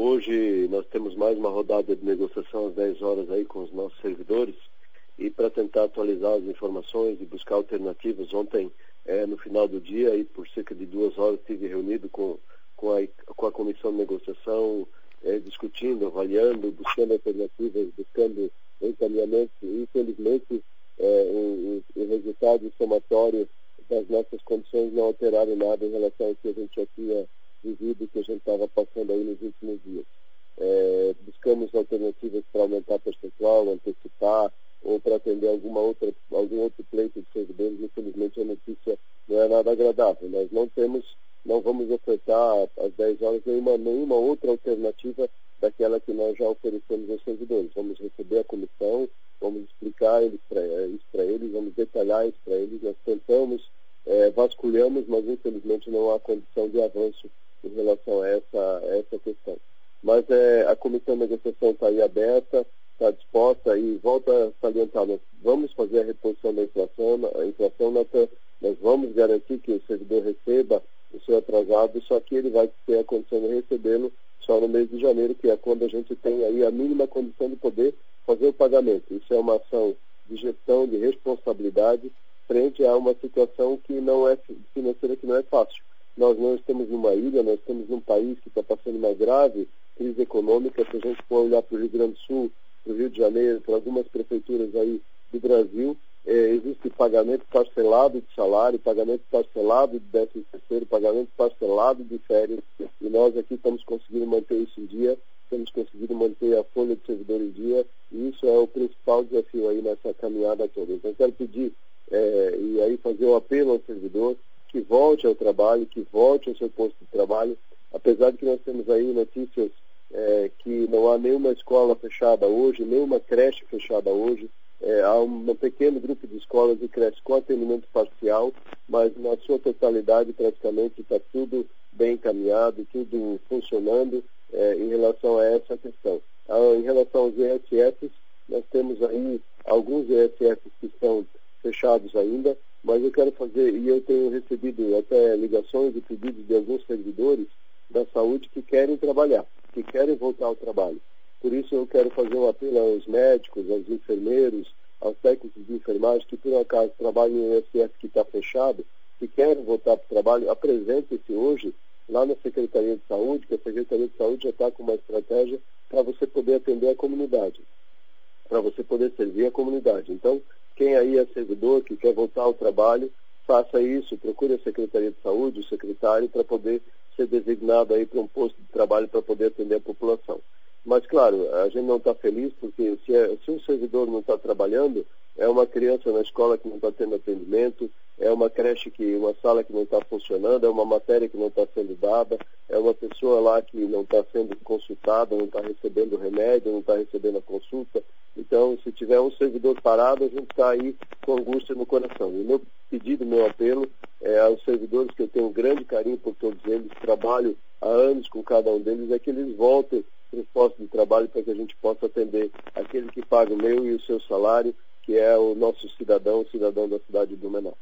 Hoje nós temos mais uma rodada de negociação às 10 horas aí com os nossos servidores e para tentar atualizar as informações e buscar alternativas. Ontem, no final do dia, e por cerca de 2 horas, estive reunido com a comissão de negociação, discutindo, avaliando, buscando alternativas, buscando encaminhamento. Infelizmente, o resultado somatório das nossas condições não alteraram nada em relação ao que a gente já tinha vivido, que a gente estava passando aí nos últimos dias. Buscamos alternativas para aumentar percentual, antecipar, ou para atender algum outro pleito de servidores. Infelizmente a notícia não é nada agradável. Nós não vamos ofertar às 10 horas nenhuma outra alternativa daquela que nós já oferecemos aos servidores. Vamos receber a comissão, vamos explicar isso para eles, vamos detalhar isso para eles. Nós tentamos, vasculhamos, mas infelizmente não há condição de avanço em relação a essa questão. Mas a comissão de negociação está aí aberta, está disposta, e volta a salientar, nós vamos fazer a reposição da inflação, nós vamos garantir que o servidor receba o seu atrasado, só que ele vai ter a condição de recebê-lo só no mês de janeiro, que é quando a gente tem aí a mínima condição de poder fazer o pagamento. Isso é uma ação de gestão, de responsabilidade, frente a uma situação que não é financeira, que não é fácil. Nós não estamos numa ilha, nós estamos num país que está passando uma grave crise econômica. Se a gente for olhar para o Rio Grande do Sul, para o Rio de Janeiro, para algumas prefeituras aí do Brasil, existe pagamento parcelado de salário, pagamento parcelado de 13º, pagamento parcelado de férias, e nós aqui estamos conseguindo manter isso em dia, estamos conseguindo manter a folha de servidor em dia, e isso é o principal desafio aí nessa caminhada toda. Então, quero pedir e aí fazer um apelo ao servidor que volte ao trabalho, que volte ao seu posto de trabalho, apesar de que nós temos aí notícias que não há nenhuma escola fechada hoje, nenhuma creche fechada hoje. Há um pequeno grupo de escolas e creches com atendimento parcial, mas na sua totalidade praticamente está tudo bem encaminhado, tudo funcionando em relação a essa questão. Em relação aos ESFs, nós temos aí alguns ESFs que estão fechados ainda, mas eu quero fazer, e eu tenho recebido até ligações e pedidos de alguns servidores da saúde que querem trabalhar, que querem voltar ao trabalho. Por isso eu quero fazer um apelo aos médicos, aos enfermeiros, aos técnicos de enfermagem que por acaso trabalham em ISF que está fechado, que querem voltar para o trabalho, apresente-se hoje lá na Secretaria de Saúde, que a Secretaria de Saúde já está com uma estratégia para você poder atender a comunidade, para você poder servir a comunidade. Então, quem aí é servidor, que quer voltar ao trabalho, faça isso, procure a Secretaria de Saúde, o secretário, para poder ser designado aí para um posto de trabalho para poder atender a população. Mas, claro, a gente não está feliz porque se um servidor não está trabalhando, é uma criança na escola que não está tendo atendimento, é uma creche, uma sala que não está funcionando, é uma matéria que não está sendo dada, é uma pessoa lá que não está sendo consultada, não está recebendo remédio, não está recebendo a consulta. Então, se tiver um servidor parado, a gente está aí com angústia no coração. E meu pedido, meu apelo aos servidores, que eu tenho um grande carinho por todos eles, trabalho há anos com cada um deles, é que eles voltem para os postos de trabalho para que a gente possa atender aquele que paga o meu e o seu salário, que é o nosso cidadão, o cidadão da cidade de Blumenau.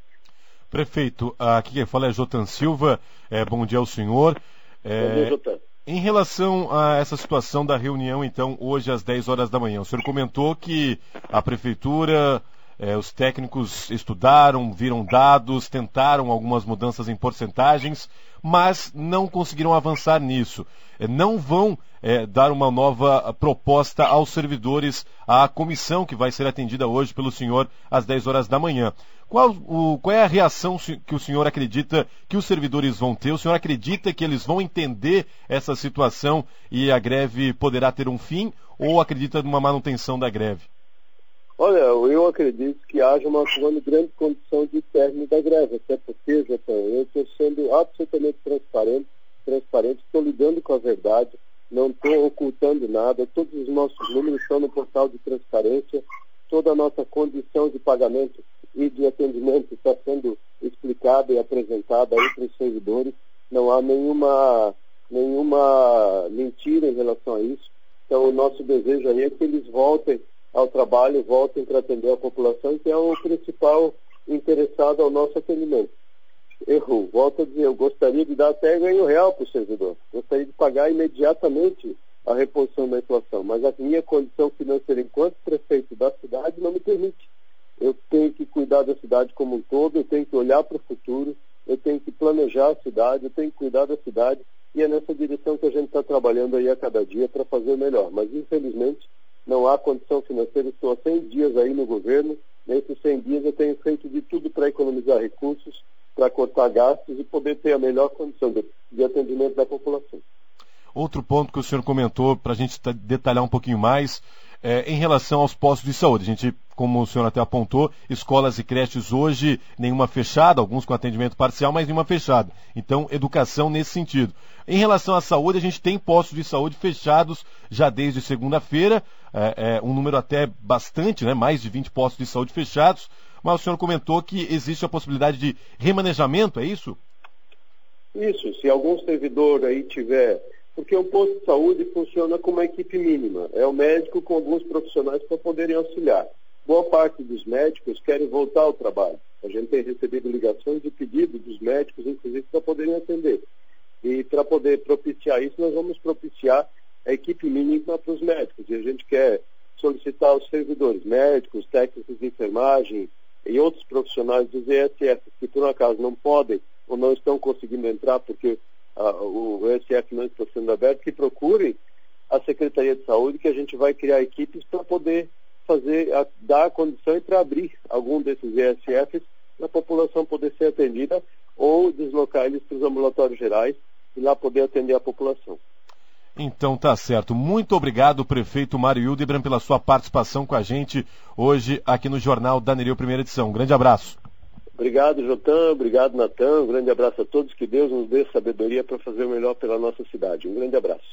Prefeito, aqui quem fala é Jotan Silva. Bom dia ao senhor. Bom dia, Jotan. Em relação a essa situação da reunião, então, hoje às 10 horas da manhã, o senhor comentou que a prefeitura, os técnicos estudaram, viram dados, tentaram algumas mudanças em porcentagens, mas não conseguiram avançar nisso. Não vão dar uma nova proposta aos servidores, à comissão que vai ser atendida hoje pelo senhor às 10 horas da manhã. Qual é a reação que o senhor acredita que os servidores vão ter? O senhor acredita que eles vão entender essa situação e a greve poderá ter um fim, ou acredita numa manutenção da greve? Olha, eu acredito que haja uma grande condição de término da greve, até porque, Jotão, eu estou sendo absolutamente transparente, estou lidando com a verdade, não estou ocultando nada, todos os nossos números estão no portal de transparência, toda a nossa condição de pagamento e de atendimento está sendo explicada e apresentada aí para os servidores, não há nenhuma mentira em relação a isso. Então, o nosso desejo aí é que eles voltem ao trabalho, voltem para atender a população, que é o principal interessado ao nosso atendimento. Eu volto a dizer, eu gostaria de dar até ganho real para o servidor. Gostaria de pagar imediatamente a reposição da inflação, mas a minha condição financeira enquanto prefeito da cidade não me permite. Eu tenho que cuidar da cidade como um todo, eu tenho que olhar para o futuro, eu tenho que planejar a cidade, eu tenho que cuidar da cidade, e é nessa direção que a gente está trabalhando aí a cada dia para fazer o melhor. Mas, infelizmente, não há condição financeira. Estou há 100 dias aí no governo. Nesses 100 dias eu tenho feito de tudo para economizar recursos, para cortar gastos e poder ter a melhor condição de atendimento da população. Outro ponto que o senhor comentou, para a gente detalhar um pouquinho mais, em relação aos postos de saúde. A gente, como o senhor até apontou, escolas e creches hoje, nenhuma fechada, alguns com atendimento parcial, mas nenhuma fechada. Então, educação nesse sentido. Em relação à saúde, a gente tem postos de saúde fechados já desde segunda-feira, um número até bastante, né, mais de 20 postos de saúde fechados, mas o senhor comentou que existe a possibilidade de remanejamento, é isso? Isso, se algum servidor aí tiver... Porque o posto de saúde funciona como uma equipe mínima. É o médico com alguns profissionais para poderem auxiliar. Boa parte dos médicos querem voltar ao trabalho. A gente tem recebido ligações de pedido dos médicos, inclusive, para poderem atender. E para poder propiciar isso, nós vamos propiciar a equipe mínima para os médicos. E a gente quer solicitar aos servidores, médicos, técnicos de enfermagem e outros profissionais dos ESF que, por um acaso, não podem ou não estão conseguindo entrar porque o ESF não está sendo aberto, que procurem a Secretaria de Saúde, que a gente vai criar equipes para poder dar a condição e para abrir algum desses ESFs para a população poder ser atendida ou deslocar eles para os ambulatórios gerais e lá poder atender a população. Então tá certo. Muito obrigado, prefeito Mário Hildebrand, pela sua participação com a gente hoje aqui no Jornal da Nereu, primeira edição. Um grande abraço. Obrigado, Jotan. Obrigado, Natan. Um grande abraço a todos. Que Deus nos dê sabedoria para fazer o melhor pela nossa cidade. Um grande abraço.